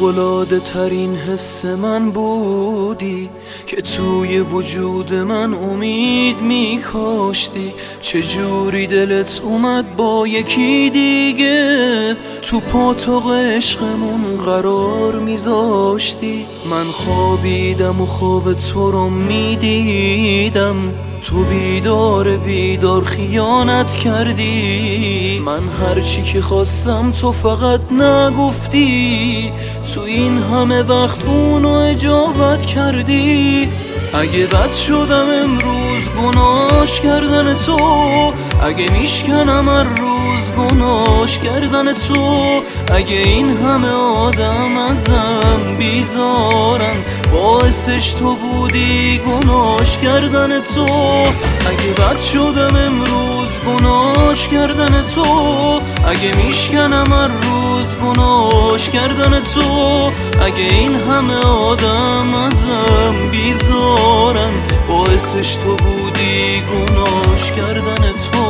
فوق‌العاده ترین حس من بودی که توی وجود من امید میکاشتی. چجوری دلت اومد با یکی دیگه تو پاتوق عشقمون قرار میذاشتی؟ من خوابیدم و خواب تو رو میدیدم، تو بیدار خیانت کردی. من هرچی که خواستم تو فقط نگفتی، تو این همه وقت اونو اجابت کردی. اگه بد شدم امروز گناهش کردن تو، اگه میشکنم هر روز گناهش کردن تو. اگه این همه آدم ازم بیزارن باعثش تو بودی گناهش کردن تو. اگه بد شدم امروز گناهش کردن تو، اگه میشکنم هر روز گناهش کردن تو. اگه این همه آدم ازم بیزارن باعثش تو بودی گناهش کردن تو.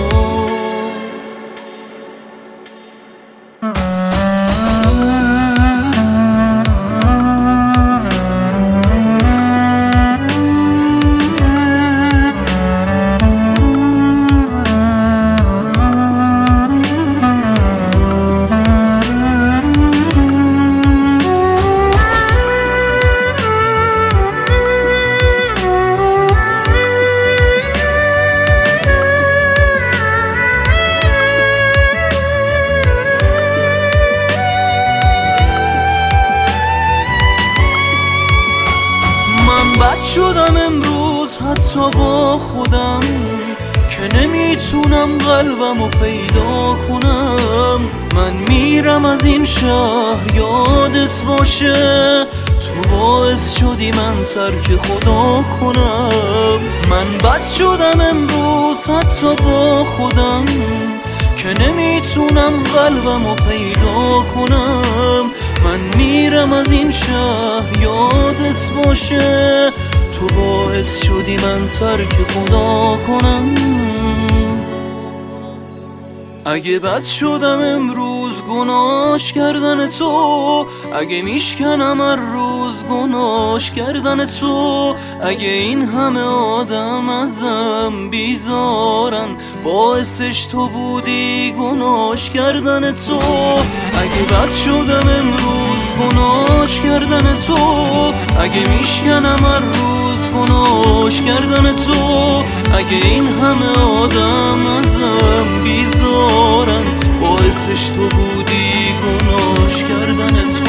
بد شدم امروز حتی با خودم که نمیتونم قلبمو پیدا کنم. من میرم از این شهر یادت باشه، تو باعث شدی من ترک خدا کنم. من بد شدم امروز حتی با خودم که نمیتونم قلبمو پیدا کنم. من میرم از این شهر یادت باشه، تو باعث شدی من ترک خدا کنم. اگه بد شدم امروز گناهش کردن تو، اگه میشکنم هر روز گناهش کردن تو. اگه این همه آدم ازم بیزارن باعثش تو بودی گناهش کردن تو. اگه بد شدم امروز گناهش کردن تو، اگه میشکنم هر روز گناهش کردن تو. اگه این همه آدم ازم بیزارن باعثش تو بودی گناهش کردن تو.